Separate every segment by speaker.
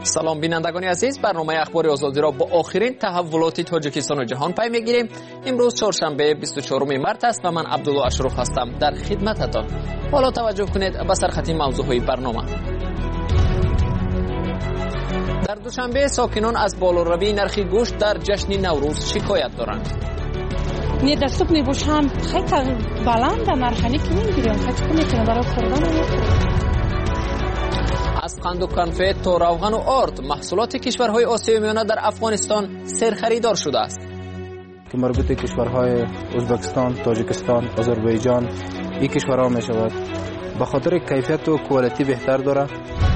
Speaker 1: سلام بینندگان عزیز، برنامه اخبار آزادی را با آخرین تحولات تاجیکستان و جهان پی میگیریم. امروز چهارشنبه 24 مارس است و من عبدالله اشرف هستم در خدمتتان. حالا توجه کنید به سرخط موضوعهای برنامه. در دوشنبه ساکنان از بالاروی نرخ گوشت در جشن نوروز شکایت دارند.
Speaker 2: недоступный бушам خیلی بلند нархани که میگیریم خیلی میکنه برای خوردن.
Speaker 1: از قند و کنفت تا روغن و آرد محصولات کشورهای آسیای میانه در افغانستان سرخریدار شده است.
Speaker 3: که مربوط کشورهای ازبکستان، تاجیکستان، آذربایجان این کشورها می شود. به خاطر کیفیت و کوالیتی بهتر داره.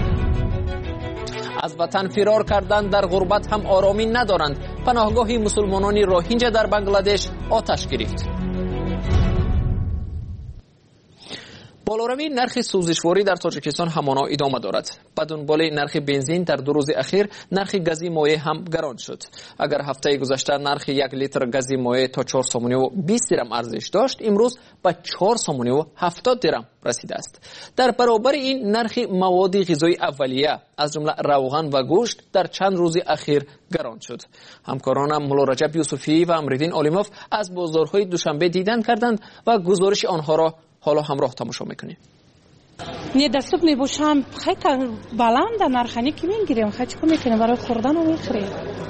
Speaker 1: از وطن فرار کردن در غربت هم آرامی ندارند. پناهگاه مسلمانان روهینجا در بنگلادش آتش گرفت. بالاروی نرخ سوزشواری در تاجیکستان همانا ادامه دارد. به دنبال نرخ بنزین در 2 روز اخیر نرخ گاز مایع هم گران شد. اگر هفته گذشته نرخ 1 لیتر گاز مایع تا 4 سومانی و 20 درم ارزش داشت، امروز به 4 سومانی و 70 درم رسیده است. در برابر این نرخ مواد غذایی اولیه از جمله روغن و گوشت در چند روز اخیر گران شد. همکارانم مولا رجب یوسفی و امرالدین عالموف از بازارهای دوشنبه دیدن کردند و گزارش آنها را حالا همراه تماشا میکنیم.
Speaker 2: недоступный бушам خیلی بلند нархани که میگیریم خیلی میکنه برای خوردن و میخوریم.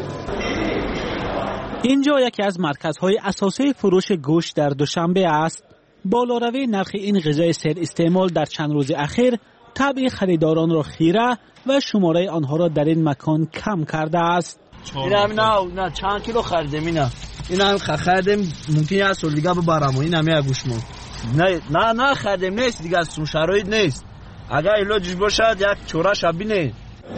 Speaker 4: اینجا یکی از مرکزهای اساسی فروش گوشت در دوشنبه است. بالاروی نرخ این غذای سر استعمال در چند روز اخیر طبع خریداران را خیره و شماره آنها را در این مکان کم کرده است.
Speaker 5: نه چند کیلو خریدیم اینا هم خریدیم ممکنه از سال دیگه ببرم و این همه گوشت ما نه خریدیم نیست دیگه از شرایط نیست. اگر علاجش باشد یک چوره شبینه.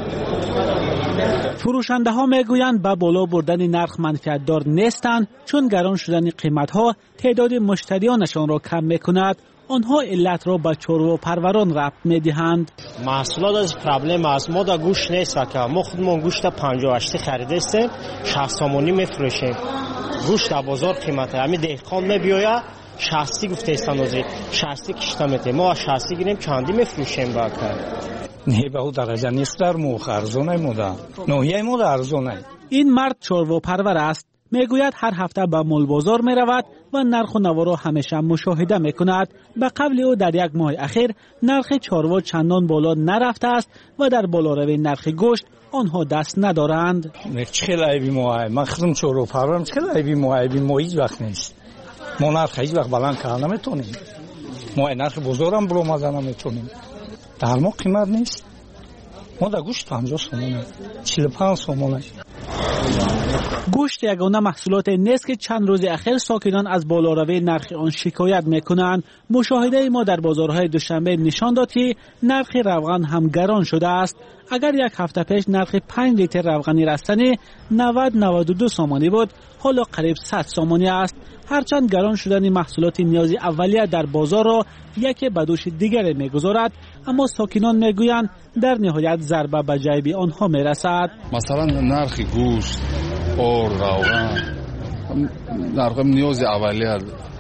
Speaker 4: فروشنده ها میگویند با بالا بردن نرخ منفعت دار نیستند، چون گران شدن قیمت ها تعداد مشتریانشان را کم میکند. آنها علت را به چروا پروران ربط میدهند.
Speaker 6: محصولات از پرابلم است. ما در گوشت نیست که ما خودمون گوشت 58 خریده استیم 60 سومانی میفروشیم. گوشت در بازار قیمته همین دهقان میبیاید 60 گفته است اندازه 60 کشته میته ما 60 گیریم چندی میفروشیم با کار.
Speaker 7: نه به اون درجه نیست در مو ارزونه مودا نوعی مودا ارزونه.
Speaker 4: این مرد چروا پرور است. میگوید هر هفته به مول بازار می رود و نرخ و نوا را همیشه مشاهده می کند. به قبل او در 1 ماه اخیر نرخ چاروا چندان بالا نرفته است و در بالاروی نرخ گوشت آنها دست ندارند.
Speaker 7: چه عیبی ما من خودم چروا پرورم چه عیبی ما هیچ وقت نیست. ما نرخ هیچ وقت بلند کردن نمیتونیم. ما نرخ بازارم برو مازن نمیتونیم. در ما قیمت نیست. ما در گوشت 50 سومونه 45 سومونه.
Speaker 4: گوشت یگانه محصولات نیست که چند روز اخیر ساکنان از بالاروی نرخ آن شکایت میکنند. مشاهده ما در بازارهای دوشنبه نشان داد که نرخ روغن هم گران شده است. اگر 1 هفته پیش نرخ 5 لیتر روغن رستنی 90-92 سومانی بود، حالا قریب 100 سومانی است. هرچند گران شدن محصولات نیازی اولیه در بازار را یکی به دوش دیگر میگذارد، اما ساکنان میگویند در نهایت ضربه به جیب آنها میرسد.
Speaker 8: مثلا نرخ گوشت اور روغن نرخ نیازی اولیه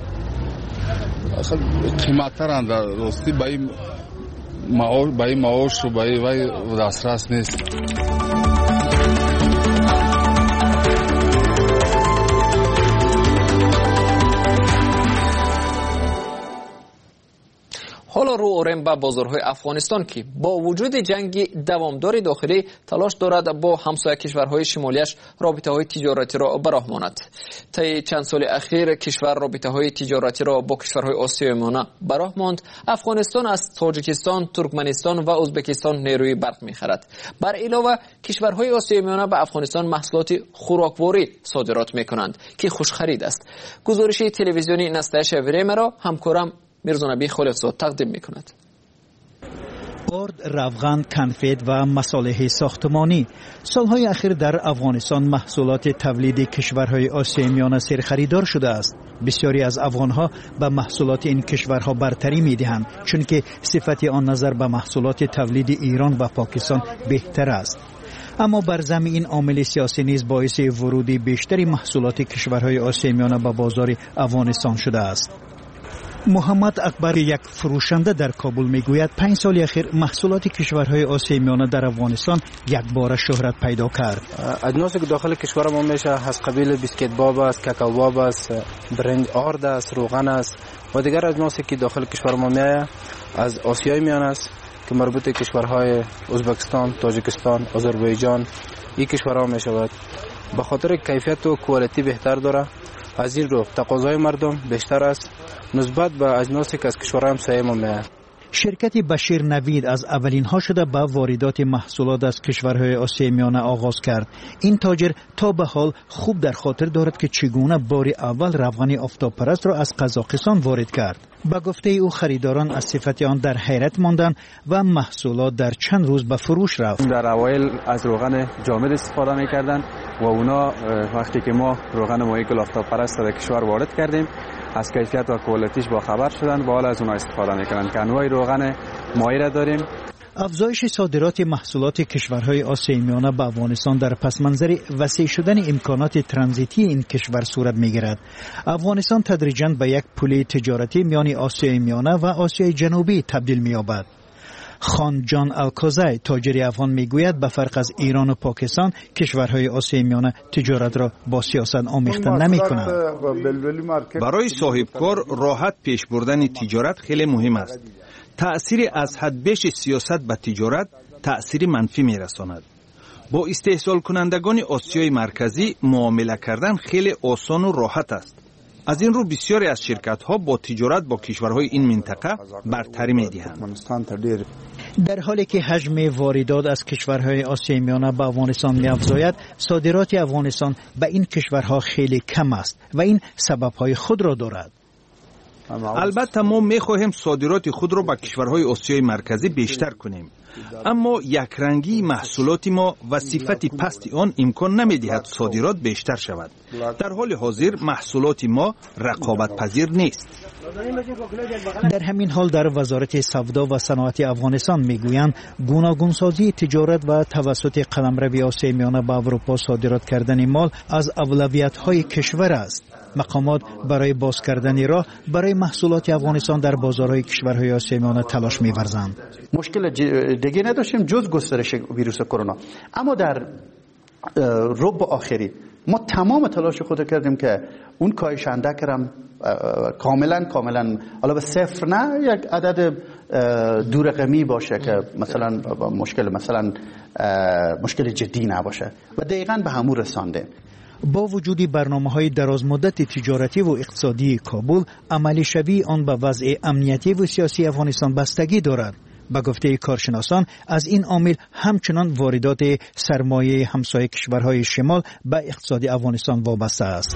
Speaker 8: قیمت ترند راستی به این معاش و به این دسترس نیست.
Speaker 1: حالا رو آوریم به بازارهای افغانستان که با وجود جنگ دوامدار داخلی تلاش دارد با همسایه کشورهای شمالیش رابطه‌های تجارتی را براه ماند. طی چند سال اخیر کشور رابطه‌های تجارتی را با کشورهای آسیای میانه براه ماند. افغانستان از تاجیکستان، ترکمنستان و ازبکستان نیروی برق می‌خرد. بر علاوه کشورهای آسیای میانه به افغانستان محصولات خوراکواری صادرات می‌کنند که خوش خرید است. گزارش تلویزیونی نسته شویره مرا همکارم میرزا خالقزاد تقدیم میکند.
Speaker 9: آرد، روغن، کنفت و مصالح ساختمانی سالهای اخیر در افغانستان محصولات تولید کشورهای آسیای میانه سرخریدار شده است. بسیاری از افغانها به محصولات این کشورها برتری میدهند، چون که صفت آن نظر به محصولات تولید ایران و پاکستان بهتر است. اما بر ضمن این عامل سیاسی نیز باعث ورود بیشتری محصولات کشورهای آسیای میانه به بازار افغانستان شده است. محمد اکبر یک فروشنده در کابل میگوید 5 سال اخیر محصولات کشورهای آسیای میانه در افغانستان یک بار شهرت پیدا کرد.
Speaker 3: اجناسی که داخل کشور ما میشه از قبیل بیسکیت باب است، کاکائو باب است، برنج آرد است، روغن است و دیگر اجناسی که داخل کشور ما میآید از آسیای میانه است که مربوط کشورهای ازبکستان، تاجیکستان، آذربایجان این کشورها میشود. به خاطر کیفیت و کوالیتی بهتر داره، از این رو تقاضای مردم بیشتر است نسبت به اجناسی که از کشورهای همسایه ما میآید.
Speaker 9: شرکت بشیر نوید از اولین ها شده به واردات محصولات از کشورهای آسیای میانه آغاز کرد. این تاجر تا به حال خوب در خاطر دارد که چگونه بار اول روغن آفتاب پرست را از قزاقستان وارد کرد. به گفته او خریداران از صفت آن در حیرت ماندند و محصولات در چند روز به فروش رفت.
Speaker 10: در اوایل از روغن جامد استفاده می‌کردند و اونا وقتی که ما روغن مایع آفتاب پرست را کشور وارد کردیم از کیفیت و کوالیتیش با خبر شدن و حالا از اونها استفاده میکنن که انواع روغن مایع را داریم.
Speaker 9: افزایش صادرات محصولات کشورهای آسیای میانه به افغانستان در پس منظر وسیع شدن امکانات ترانزیتی این کشور صورت میگیرد. افغانستان تدریجاً به یک پل تجارتی میان آسیای میانه و آسیای جنوبی تبدیل می‌یابد. خان جان الکوزای تاجر افغان میگوید به فرق از ایران و پاکستان کشورهای آسیای میانه تجارت را با سیاست آمیخته نمی‌کنند.
Speaker 11: برای صاحبکار راحت پیش بردن تجارت خیلی مهم است. تأثیر از حد بیش سیاست به تجارت تأثیر منفی میرساند. با استحصال کنندگان آسیای مرکزی معامله کردن خیلی آسان و راحت است. از این رو بسیاری از شرکت‌ها با تجارت با کشورهای این منطقه برتری می‌دهند.
Speaker 9: در حالی که حجم واردات از کشورهای آسیای میانه به افغانستان می‌افزاید، صادرات افغانستان به این کشورها خیلی کم است و این سبب‌های خود را دارد.
Speaker 11: البته ما می‌خواهیم صادرات خود را به کشورهای آسیای مرکزی بیشتر کنیم، اما یک رنگی محصولات ما و صفت پست آن امکان نمی‌دهد صادرات بیشتر شود. در حال حاضر محصولات ما رقابت پذیر نیست.
Speaker 9: در همین حال در وزارت سودا و صنعت افغانستان میگویند گوناگونسازی تجارت و توسط قلمرو آسیای میانه به اروپا صادرات کردن مال از اولویت‌های کشور است. مقامات برای باز کردن راه برای محصولات افغانستان در بازارهای کشورهای آسیای میانه تلاش می‌ورزند.
Speaker 12: مشکل دیگه نداشتیم جز گسترش ویروس کرونا، اما در ربع آخری ما تمام تلاش خود کردیم که اون کاهش اندک هم کاملا حالا به صفر نه، یک عدد دو رقمی باشه که مثلا مشکل جدی نباشه و دقیقاً به همون رسانده.
Speaker 9: با وجود برنامه‌های دراز مدت تجارتی و اقتصادی کابل، عملی شوی آن به وضع امنیتی و سیاسی افغانستان بستگی دارد. به گفته کارشناسان از این عامل همچنان واردات سرمایه همسایه کشورهای شمال به اقتصاد افغانستان وابسته است.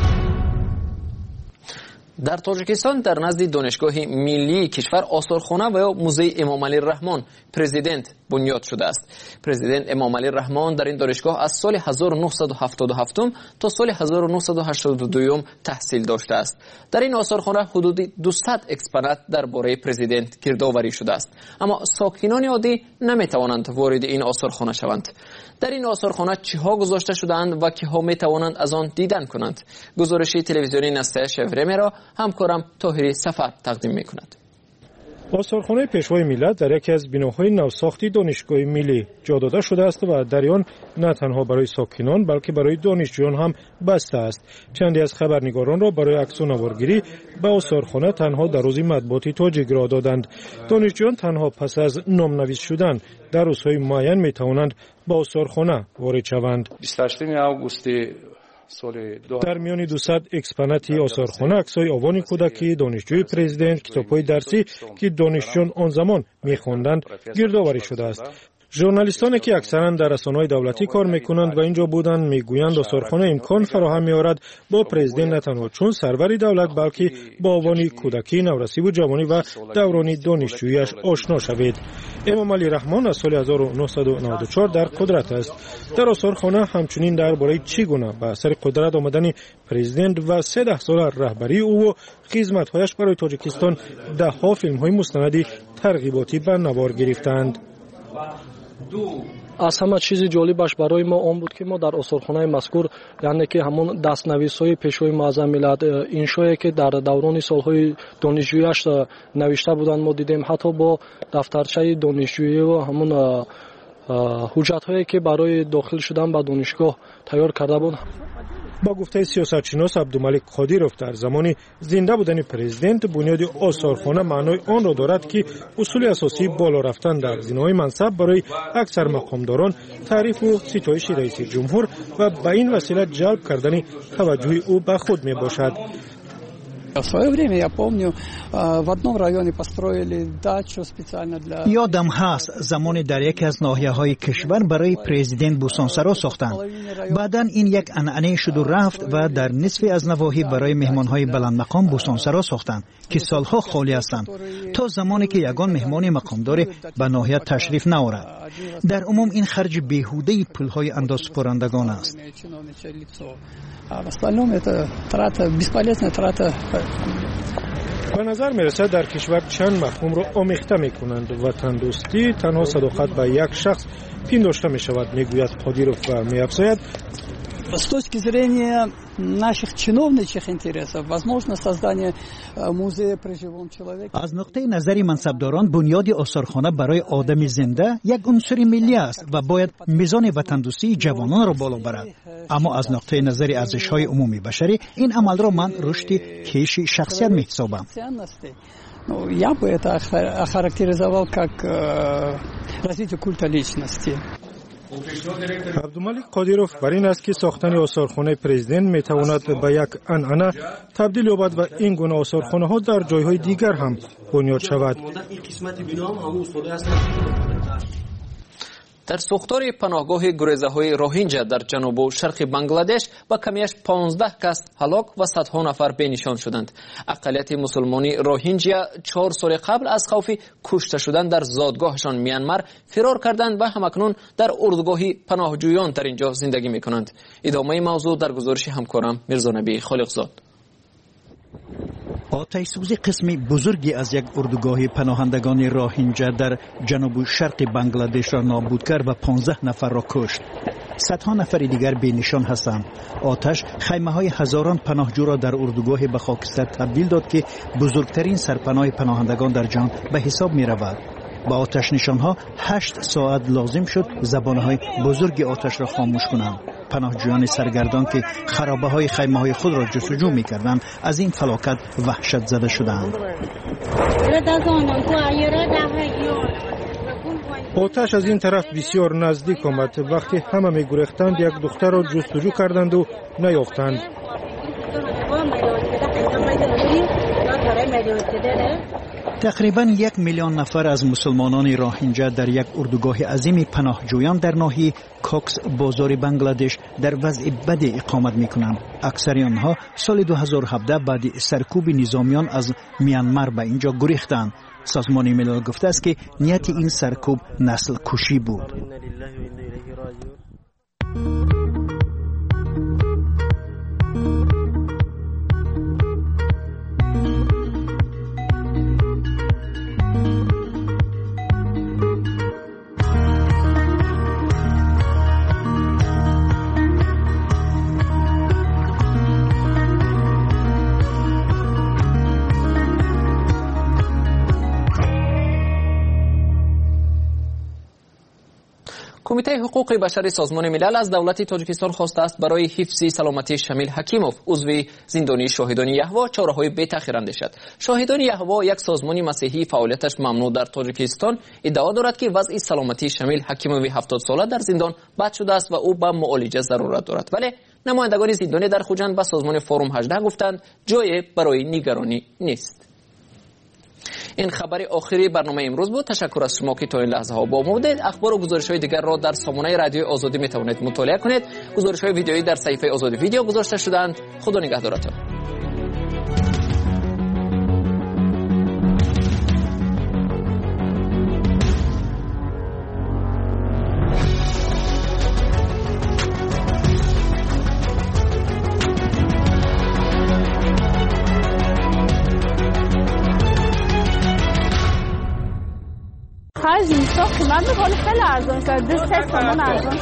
Speaker 1: در تاجیکستان در نزد دانشگاه ملی کشور آثارخانه و یا موزه امام علی رحمان پرزیدنت بنیاد شده است. پرزیدنت امام علی رحمان در این دانشگاه از سال 1977 تا سال 1982 تحصیل داشته است. در این آثارخانه حدود 200 اکسپونات درباره پرزیدنت گردآوری شده است، اما ساکنان عادی نمیتوانند وارد این آثارخانه شوند. در این آثارخانه چیها گذاشته شده‌اند و کیها میتوانند از آن دیدن کنند؟ گزارش تلویزیونی نسته شفرمی را همکارم طاهری سفر تقدیم می‌کند.
Speaker 13: آثارخانه پیشوای ملت در یکی از بناهای نوساختی دانشگاه ملی جا داده شده است و در آن نه تنها برای ساکنان بلکه برای دانشجویان هم بسته است. چندی از خبرنگاران را برای عکس و نوارگیری به آثارخانه تنها در روز مطبوعاتی تاجیک را دادند. دانشجویان تنها پس از نام‌نویس شدن در روزهای معین می‌توانند به آثارخانه وارد شوند.
Speaker 14: 28 آگوست
Speaker 13: در میان 200 اکسپوناتی آثارخانه عکس‌های آوان کودکی دانشجوی پرزیدنت، کتاب‌های درسی که دانشجویان آن زمان می‌خواندند گردآوری شده است. ژورنالیستانی که اکثرا در رسانه‌های دولتی کار می‌کنند و اینجا بودند می‌گویند آثارخانه امکان فراهم می‌آورد با پرزیدنت نه تنها چون سروری دولت بلکه با آوان کودکی، نورسی و جوانی و دوران دانشجویی‌اش آشنا شوید. امام علی رحمان از سال 1994 در قدرت است. در آثارخانه همچنین درباره چگونه به سر قدرت آمدن پرزیدنت و 13 سال رهبری او و خدمت‌هایش برای تاجیکستان ده‌ها فیلم‌های مستندی ترغیباتی به نوار گرفتند.
Speaker 14: از همه چیز جالبش برای ما آن بود که ما در آثارخانه مذکور یعنی که همون دستنویس‌های پیشوای معظم ملت انشایی که در دوران سالهای دانشجوییش نوشته بودند ما دیدیم، حتی با دفترچه دانشجویی و همون حجت‌هایی که برای داخل شدن به دانشگاه تیار کرده بود.
Speaker 13: با گفته سیاستشناس عبدالملک قادیروف در زمان زنده بودن پرزیدنت بنیاد آثارخانه معنای آن را دارد که اصول اساسی بالا رفتن در زینه‌های منصب برای اکثر مقامداران تعریف و ستایش رئیس جمهور و به این وسیله جلب کردن توجه او به خود می باشد.
Speaker 9: یادم هست زمانی در یکی از ناحیه‌های کشور برای پرزیدنت بوستانسرا ساختند. بعداً این یک عنعنه شد و رفت و در نصفی از نواحی برای مهمان‌های بلند مقام بوستانسرا ساختند که سالها خالی هستند تا زمانی که یگان مهمان مقامدار به ناحیه تشریف نآورد. در عموم این خرج بیهوده پول‌های اندازه‌سپارندگان است.
Speaker 13: به نظر میرسد در کشور چند مفهوم را آمیخته می کنند. وطن دوستی تنها صداقت به یک شخص پنداشته می شود، میگوید قادیروف و می افزاید
Speaker 15: С точки зрения наших чиновничьих интересов, возможно создание музея при живом человеке.
Speaker 9: از نقطه نظر منصبداران بنیاد آثارخانه برای آدم زنده یک عنصر ملی است و باید میزان وطن دوستی جوانان را بالا برد. اما از نقطه نظر ارزش‌های عمومی بشری این عمل را من رشد کیش شخصیت می‌حسابم.
Speaker 15: Я бы это охарактеризовал как развитие культа личности.
Speaker 13: عبدالملک قادیروف بر این است که ساختن آثارخانه پرزیدنت می تواند به یک عنعنه تبدیل یابد و این گونه آثارخانه ها در جایهای دیگر هم بنیاد شود.
Speaker 1: در ساختار پناهگاه گریزه‌های روهینجا در جنوب و شرق بنگلادش با کمیش 15 کس هلاک و صدها نفر بنشان شدند. اقلیت مسلمانی روهینجا 4 سال قبل از خوف کشته شدن در زادگاهشان میانمار فرار کردند و همکنون در اردوگاه پناهجویان در اینجا زندگی میکنند. ادامه موضوع در گزارش همکارم میرزا نبی خالقزاد.
Speaker 9: آتش سوزی قسمی بزرگی از یک اردوگاه پناهندگان روهینجا در جنوب شرق بنگلادش را نابود کرد و 15 نفر را کشت. صدها نفر دیگر بی‌نشان هستند. آتش خیمه‌های هزاران پناهجو را در اردوگاه به خاکستر تبدیل داد که بزرگترین سرپناه پناهندگان در جهان به حساب می‌رود. با آتش نشانها 8 ساعت لازم شد زبانه‌های بزرگ آتش را خاموش کنند. پناهجویان سرگردان که خرابه‌های خیمه‌های خود را جستجو می‌کردند از این فلاکت وحشت زده شدند.
Speaker 13: آتش از این طرف بسیار نزدیک آمد. وقتی همه می‌گریختند یک دختر را جستجو کردند و نیافتند.
Speaker 9: تقریباً 1 میلیون نفر از مسلمانان روهینجا در یک اردوگاه عظیم پناهجویان در ناحیه کوکس بازار بنگلادش در وضع بد اقامت می‌کنند. اکثر آنها سال 2017 بعد سرکوب نظامیان از میانمار به اینجا گریختند. سازمان ملل گفته است که نیت این سرکوب نسل کشی بود.
Speaker 1: کمیته حقوق بشر سازمان ملل از دولت تاجیکستان خواسته است برای حفظ سلامتی شمیل حکیموف عضو زندانی شاهدان یهوه چاره‌های بی‌تأخیر اندیشد. شاهدان یهوه یک سازمان مسیحی فعالیتش ممنوع در تاجیکستان ادعا دارد که وضع سلامتی شمیل حکیموف 70 ساله در زندان بد شده است و او به معالجه ضرورت دارد. ولی نمایندگان زندانی در خوجند به سازمان فروم 18 گفتند جای برای نگرانی نیست. این خبر آخری برنامه امروز بود. تشکر از شما که تا این لحظه ها با ما بودید. اخبار و گزارش‌های دیگر را در سامانه رادیو آزادی می توانید مطالعه کنید. گزارش‌های ویدیویی در صفحه آزادی ویدیو گذاشته شدند. خدا نگهدارتان.
Speaker 2: حجم ساخت من ولی خیلی ارزان شد. 2 تومان ارزان.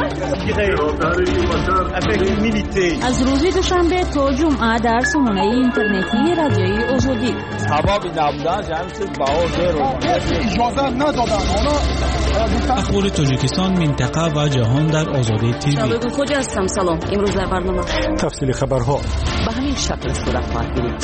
Speaker 16: از روز دوشنبه تا جمعه در سامانه اینترنتی رادیوی آزادی.
Speaker 5: سبب نبودن جمعیت باور
Speaker 17: اجازه ندادن.
Speaker 4: اخبار تاجیکستان، منطقه و جهان در آزادی تیوی.
Speaker 18: شبکه کجا هستم؟ سلام. امروز در برنامه
Speaker 13: تفصیل خبرها
Speaker 18: به همین شکل صورت خواهد گرفت.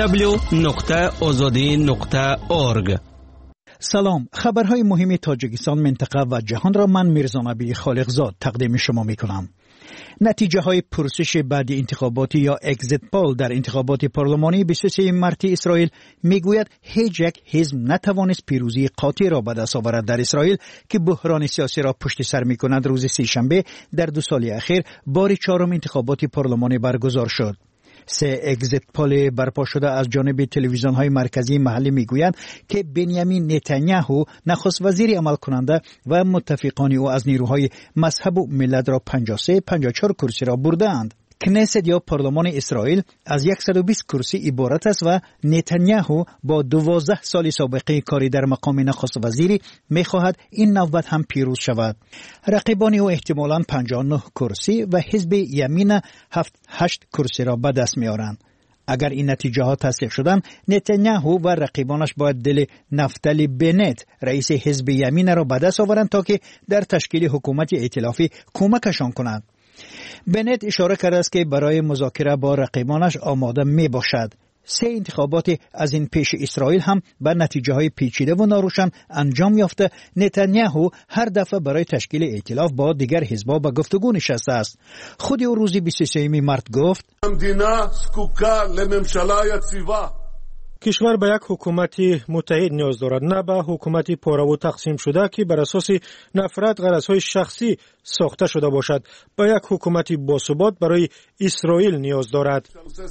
Speaker 9: www.azadi.org. سلام، خبرهای مهم تاجیکستان، منطقه و جهان را من میرزا نبی خالقزاد تقدیم شما میکنم. نتیجه های پرسش بعد انتخاباتی یا اگزیت پول در انتخابات پارلمانی 23 مارس اسرائیل میگوید هیچ یک حزب نتوانست پیروزی قاطع را به دست آورد در اسرائیل که بحران سیاسی را پشت سر میکند. روز سه‌شنبه در 2 سال اخیر بار 4 انتخابات پارلمانی برگزار شد. 3 اگزیت پول برپا شده از جانب تلویزیون‌های مرکزی محلی میگویند که بنیامین نتانیاهو نخست وزیر عمل کننده و متفقان او از نیروهای مذهب و ملت را 53-54 کرسی را بردند. کنست یا پارلمان اسرائیل از 120 کرسی عبارت است و نتانیاهو با 12 سال سابقه کاری در مقام نخست وزیری می‌خواهد این نوبت هم پیروز شود. رقیبان او احتمالاً 59 کرسی و حزب یمین 7-8 کرسی را به دست می‌آورند. اگر این نتیجه ها تصدیق شدند، نتانیاهو و رقیبانش باید دل نفتالی بنت رئیس حزب یمین را به دست آورند تا که در تشکیل حکومت ائتلافی کمکشان کنند. بنت اشاره کرده است که برای مذاکره با رقیبانش آماده می باشد. 3 انتخابات از این پیش اسرائیل هم به نتیجه های پیچیده و ناروشن انجام یافته. نتانیاهو هر دفعه برای تشکیل ائتلاف با دیگر حزب‌ها به گفتگو نشسته است. خود او روز 23 مارس گفت
Speaker 13: کشور به یک حکومت متحد نیاز دارد، نه به حکومت پاره و تقسیم شده که بر اساس نفرت غرضهای شخصی ساخته شده باشد. به یک حکومت باثبات برای اسرائیل نیاز دارد.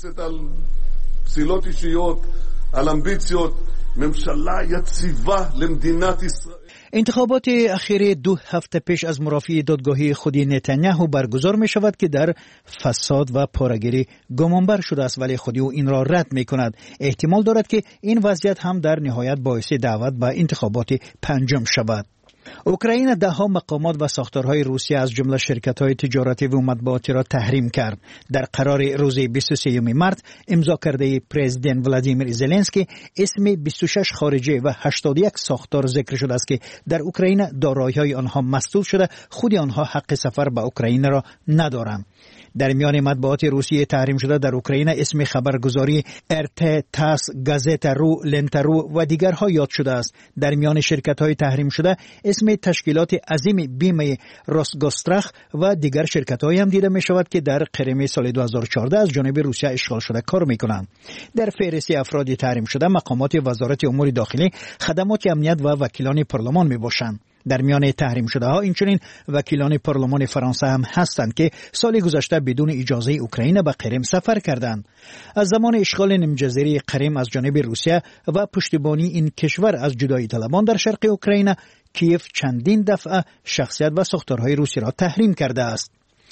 Speaker 9: انتخابات اخیر 2 هفته پیش از مرافعه دادگاهی خود نتانیاهو برگزار می شود که در فساد و پاره‌گیری گمانبر شده است، ولی خود او این را رد می کند. احتمال دارد که این وضعیت هم در نهایت باعث دعوت به انتخابات 5 شود. اوکراین 10 مقامات و ساختارهای روسیه از جمله شرکت‌های تجارتی و مطبوعاتی را تحریم کرد. در قرار روز 23 مارس امضا کرده پرزیدنت ولادیمیر زلنسکی اسم 26 خارجی و 81 ساختار ذکر شده است که در اوکراین دارایی‌های آنها مسدود شده، خود آنها حق سفر به اوکراین را ندارند. در میان مطبوعات روسیه تحریم شده در اوکراین اسم خبرگزاری ارت، تاس، گازت رو، لنت رو و دیگرها یاد شده است. در میان شرکت‌های تحریم شده اسم تشکیلات عظیم بیمه روسگاستراخ و دیگر شرکت‌هایی هم دیده می‌شود که در قرم سال 2014 از جانب روسیه اشغال شده کار می‌کنند. در فهرست افراد تحریم شده مقامات وزارت امور داخلی، خدمات امنیت و وکیلان پارلمان میباشند. در میان تحریم شده ها اینچنین وکیلان پارلمان فرانسه هم هستند که سال گذشته بدون اجازه اوکراین به قرم سفر کردند. از زمان اشغال نیمجزیره قرم از جانب روسیه و پشتیبانی این کشور از جدایی طلبان در شرق اوکراین، کیف چندین دفعه شخصیت و ساختارهای روسی را تحریم کرده است.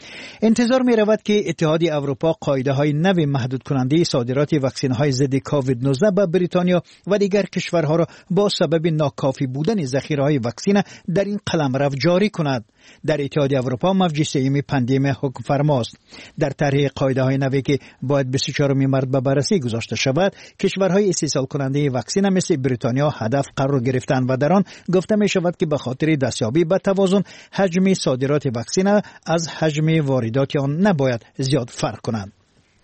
Speaker 9: انتظار می رود که اتحادیه اروپا قاعده های نو محدود کننده صادرات واکسن های ضد کووید 19 به بریتانیا و دیگر کشورها را با سبب ناکافی بودن ذخیره های واکسن در این قلمرو جاری کند. در اتحادیه اروپا موج سوم پاندمی حکم فرماست. در طرح قاعده های نوی که باید 24 مارس به بررسی گذاشته شود، کشورهای استحصال کننده واکسن مثل بریتانیا هدف قرار گرفتند و در آن گفته می شود که به خاطر دستیابی به توازن حجم صادرات واکسن از حجم واردات آن نباید زیاد فرق کند.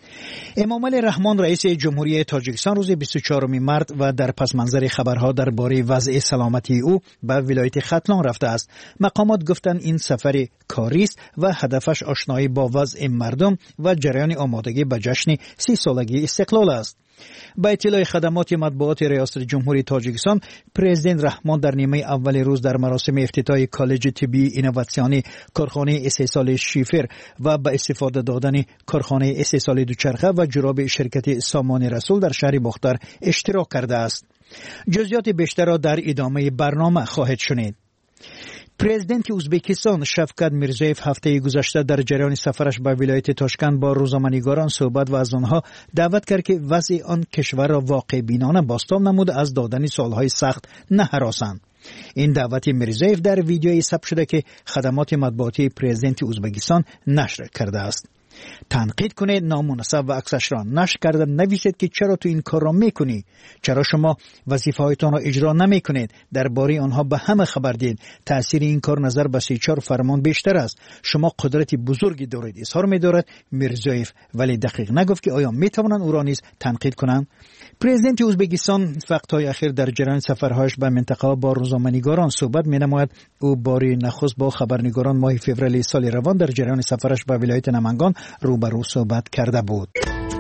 Speaker 9: امامعلی رحمان رئیس جمهوری تاجیکستان روز 24 مارس و در پس منظر خبرها درباره وضع سلامتی او به ولایت ختلان رفته است. مقامات گفتند این سفر کاری است و هدفش آشنایی با وضع مردم و جریان آمادگی به جشن 30 سالگی استقلال است. با اطلاع خدمات مطبوعات ریاست جمهوری تاجیکستان، پرزیدنت رحمان در نیمه اول روز در مراسم افتتاح کالج طبی اینوواسیونی کارخانه استحصال شیفر و به استفاده دادن کارخانه استحصال دوچرخه و جراب شرکت سامان رسول در شهر بختر اشتراک کرده است. جزئیات بیشتر را در ادامه برنامه خواهید شنید. پرزیدنت ازبکستان شفقت میرزویف هفته گذشته در جریان سفرش به ولایت تاشکند با روزنامه‌نگاران صحبت و از آنها دعوت کرد که وضع آن کشور را واقع بینانه بازتاب نمود از دادن سالهای سخت نهراسند. این دعوت میرزویف در ویدیویی ثبت شده که خدمات مطبوعاتی پرزیدنت ازبکستان نشر کرده است. تنقید کنید، نامناسب و عکسش را نشر کرده نویسید که چرا تو این کار را میکنی، چرا شما وظیفه‌هایتان را اجرا نمیکنید، درباره آنها به همه خبر دید، تأثیر این کار نظر به 34 فرمان بیشتر است، شما قدرت بزرگی دارید، اظهار می‌دارد میرزویف، ولی دقیق نگفت که آیا میتوانند او را نیز تنقید کنند. پرزیدنت ازبکستان وقت‌های اخیر در جریان سفرهایش به منطقه با روزنامه‌نگاران صحبت می‌نماید. او باری نخست با خبرنگاران ماه فوریه سال روان در جریان سفرش به ولایت نمنگان روبرو صحبت کرده بود.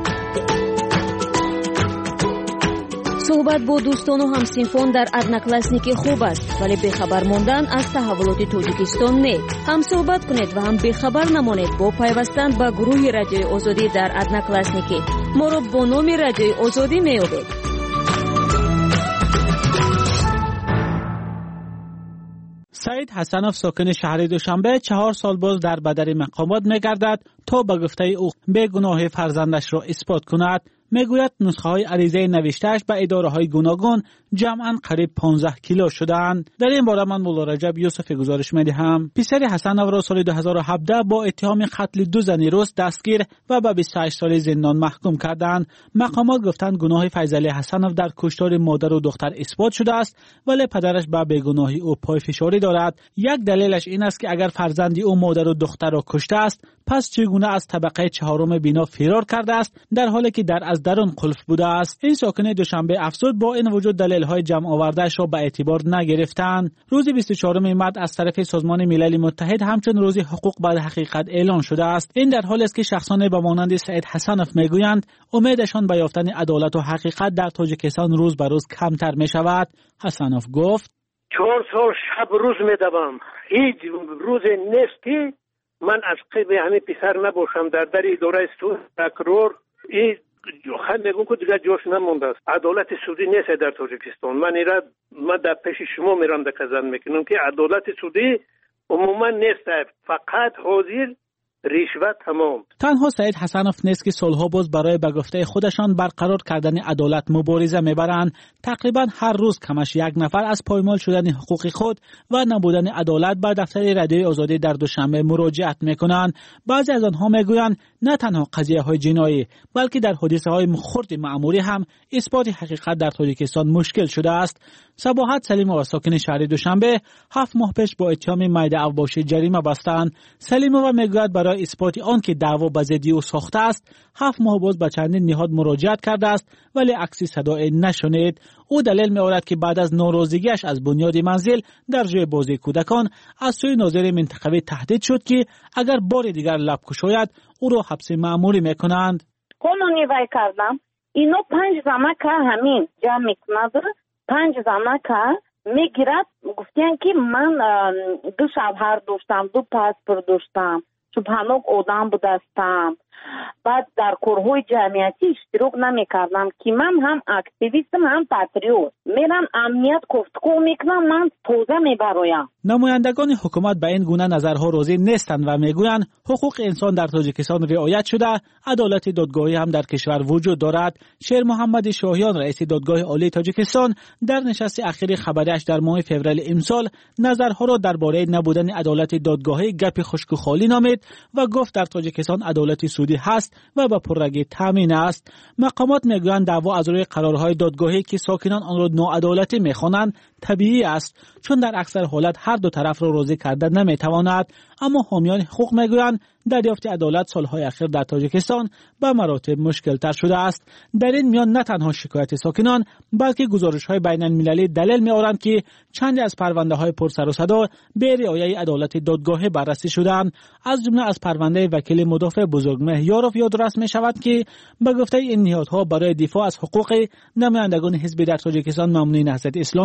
Speaker 19: صحبت با دوستان و همسینفان در ادناکلاسنیک خوب است، ولی بخبر ماندن از تحولات تاجیکستان نه. هم صحبت کنید و هم بخبر نمانید با پیوستن به گروه رادیوی آزادی در ادناکلاسنیک. ما را با نام رادیوی آزادی می‌یابید.
Speaker 4: سعید حسنوف ساکن شهر دوشنبه 4 سال باز در بدر مقامات می‌گردد تا به گفته او بی‌گناهی فرزندش را اثبات کند. میگوید نسخه های عریضه نوشتهش به اداره های گوناگون جمعاً قریب 15 کیلو شدند. در این باره من مولا رجب یوسف گزارش میدهم. پسر حسنوف را سال 2017 با اتهام قتل 2 زن روس دستگیر و به 28 سال زندان محکوم کردند. مقامات گفتند گناه فیضعلی حسنوف در کشتار مادر و دختر اثبات شده است، ولی پدرش به بیگناهی او پای فشاری دارد. یک دلیلش این است که اگر فرزندی او مادر و دختر را کشته است، پس چگونه از طبقه 4 بنا فرار کرده است در حالی که در از درون قلف بوده است. این ساکن دوشنبه افزود با این وجود دلایل‌های جمع آورده‌اش را به اعتبار نگرفتند. روز 24 مارس از طرف سازمان ملل متحد همچون روز حقوق بعد حقیقت اعلان شده است. این در حالی است که شخصان به مانند سعید حسنوف میگویند امیدشان به یافتن عدالت و حقیقت در تاجیکستان روز به روز کمتر می‌شود. حسنوف گفت
Speaker 20: 4 سال شب روز می‌دوام، هیچ روز نیست که من از قبل همین پسر نباشم در اداره سود تکرار. این خود میگم که دیگه جوش نمونده است. عدالت سودی نیست در تاجیکستان. من در پیش شما میرم دکزن میکنم که عدالت سودی عموما نیست، فقط حاضر رشوت تمام.
Speaker 4: تنها سعید حسنوف نیست که سالها باز برای به گفته خودشان برقرار کردن عدالت مبارزه میبرند. تقریبا هر روز کمش 1 نفر از پایمال شدن حقوق خود و نبودن عدالت به دفتر رادیوی آزادی در دوشنبه مراجعت میکنند. بعضی از آنها میگویند نه تنها قضیه های جنایی بلکه در حادثه های خرد مأموری هم اثبات حقیقت در تاجیکستان مشکل شده است. صباحت سلیمووا ساکن شهر دوشنبه 7 ماه پیش با اتهام مایده اوباشی جریمه بستند. سلیمووا میگوید برای اثبات آن که دعوا به ضد او ساخته است 7 ماه باز به چندین نهاد مراجعت کرده است، ولی عکسی صدای نشنید. او دلیل می‌آورد که بعد از ناراضگیش از بنیاد منزل در جای بازی کودکان از سوی ناظر منطقوی تهدید شد که اگر بار دیگر لب گشاید او را حبس مأموری میکنند.
Speaker 21: قانونی وای کردم اینو 5 زمک همین جمع میکند، 5 زمک میگیرد. گفتن که من 2 شوهر داشتم، 2 پاسپورت داشتم، سبحانك آدم بودستم، بعد در کارهای جمعیتی اشتراک نمیکردم که من هم اکتیویستم هم پاتریوت، میرم امنیت گفتگو میکنم، من توزه میبرایم.
Speaker 4: نمایندگان حکومت به این گونه نظرها راضی نیستند و میگویند حقوق انسان در تاجیکستان رعایت شده، عدالت دادگاهی هم در کشور وجود دارد. شیر محمد شاهیان رئیس دادگاه عالی تاجیکستان در نشست اخیر خبریش در ماه فوریه امسال نظرها را درباره نبودن عدالت دادگاهی گپ خشک و خالی نامید و گفت در تاجیکستان عدالت سودی هست و به پررگی تامین است. مقامات میگویند دعوا از روی قرارهای دادگاهی که ساکنان آن را ناعدالتی میخوانند طبیعی است، چون در اکثر حالت هر دو طرف را راضی کردن نمیتواند. اما حامیان حقوق میگویند دریافت عدالت سالهای اخیر در تاجیکستان به مراتب مشکل تر شده است. در این میان نه تنها شکایت ساکنان بلکه گزارش‌های بین المللی دلیل می‌آورند که چند از پرونده‌های پرسر و صدا به رعایت عدالت دادگاهی بررسی شدند. از جمله از پرونده وکیل مدافع بزرگمه یاروف یادرس می‌شود که به گفته این نهادها برای دفاع از حقوق نمایندگان حزبی در تاجیکستان ممنوع نهضت اسلامی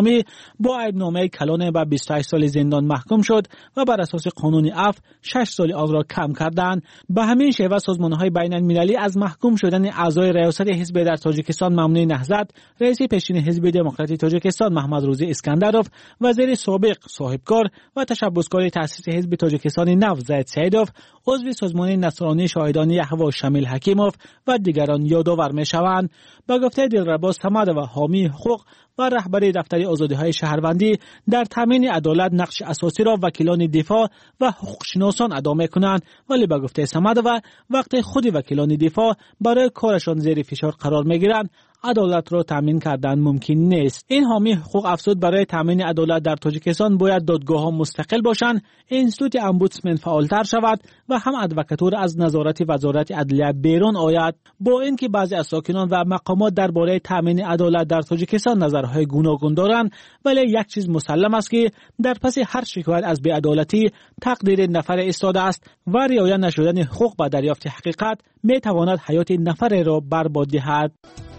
Speaker 4: با عیبنامه کلان به 28 سال زندان محکوم شد و بر اساس قانون عفو 6 سال آن را کم کردند. به همین شیوه سازمان‌های بین‌المللی از محکوم شدن اعضای ریاست حزب در تاجیکستان ممنوع نهضت، رئیس پیشین حزب دموکراتی تاجیکستان محمد روزی اسکندروف، وزیر سابق صاحبکار و تشبثکار تأسیس حزب تاجیکستان نفت زید سیدوف، عضو سازمان نصرانی شاهدان یحیی شمیل حکیموف و دیگران یادآور می‌شوند. با گفته دلربا صمد و حامی حقوق و رهبر دفتر آزادی‌های شهروندی در تامین عدالت نقش اساسی را وکیلان دفاع و حقوقشناسان ادا می‌کنند، ولی با گفته صمد و وقت خود وکیلان دفاع برای کارشان زیر فشار قرار می‌گیرند، عدالت را تامین کردن ممکن نیست. این حامی حقوق افزود برای تامین عدالت در تاجیکستان باید دادگاه‌ها مستقل باشند، اینستیتوت امبودسمن فعالتر شود و هم ادوکاتور از نظارت وزارت عدلیه بیرون آید. با اینکه بعضی از ساکنان و مقامات درباره تامین عدالت در تاجیکستان نظرهای گوناگون دارند، ولی یک چیز مسلم است که در پس هر شکایت از بی‌عدالتی تقدیر نفر ایستاده است و رعایت نشدن حقوق به دریافت حقیقت می‌تواند حیات نفر را برباد دهد.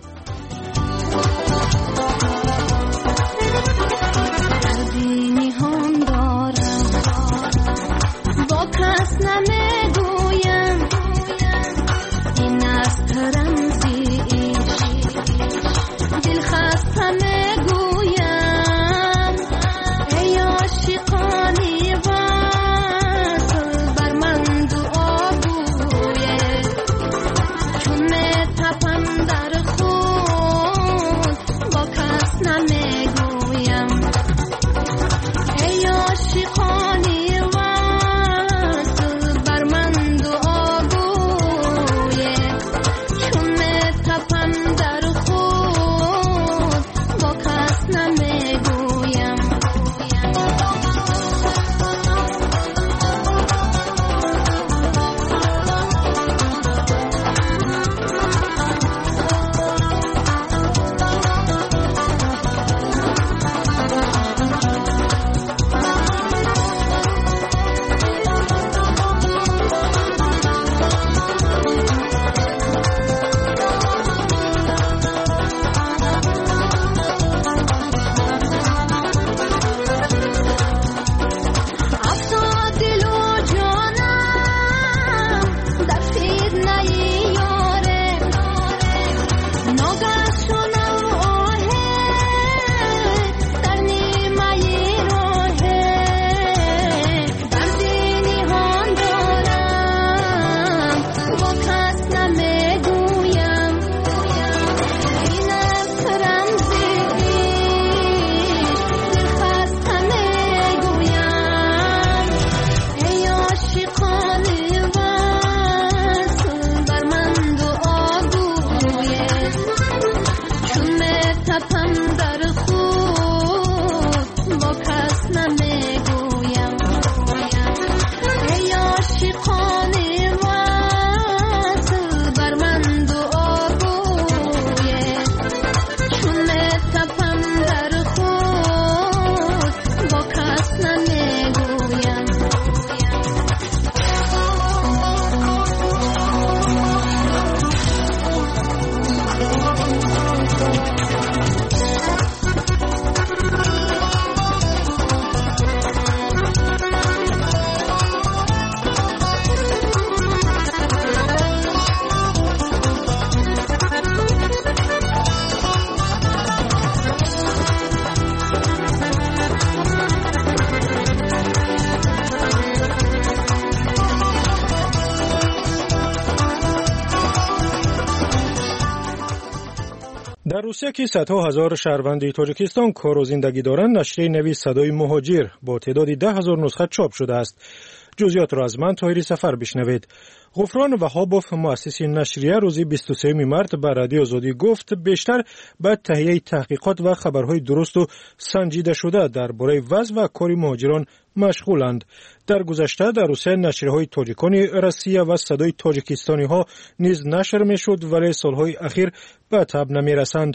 Speaker 13: در روسیه که صدها هزار شهروند تاجیکستان کار و زندگی دارند، نشریه نوی صدای مهاجر با تعداد 10,000 نسخه چاپ شده است. جزئیات را از من طاهری سفر بشنوید. غفران وهابوف مؤسس نشریه روز 23 مارس به رادیو آزادی گفت بیشتر به تهیه تحقیقات و خبرهای درست و سنجیده شده درباره وضع و کار مهاجران مشغولند. در گذشته در روسیه نشریه‌های تاجیکان روسیه و صدای تاجیکستانی ها نیز نشر می‌شد، ولی سالهای اخیر به تب نمی‌رسند.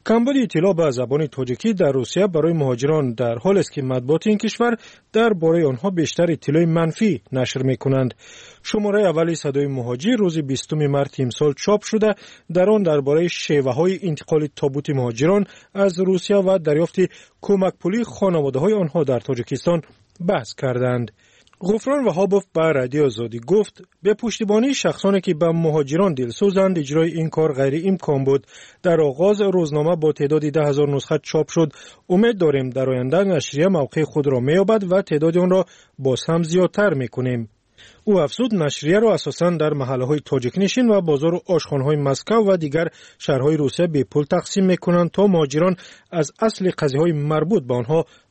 Speaker 13: کمبود اطلاع به زبان تاجیکی در روسیه برای مهاجران در حالی است که مطبوعات این کشور درباره آنها بیشتر اطلاع منفی نشر می‌کنند. شماره اولی صدای مهاجر روز 20 مارس امسال چاپ شده، در آن درباره شیوه‌های انتقال تابوت مهاجران از روسیه و دریافت کمک پولی خانواده‌های آنها در تاجیکستان بحث کردند. غفران وهابوف به رادیو آزادی گفت به پشتیبانی شخصانی که به مهاجران دلسوزند اجرای این کار غیر امکان بود. در آغاز روزنامه با تعداد 10,000 نسخه چاپ شد. امید داریم در آینده نشریه موقع خود را می‌یابد و تعداد آن را باز هم زیادتر می‌کنیم. او افزود نشریه را اساساً در محله‌های تاجیک نشین و بازار آشخانه‌های مسکو و دیگر شهرهای روسیه به پول تقسیم می‌کنند تا مهاجران از اصل قضیه‌های مربوط به آنها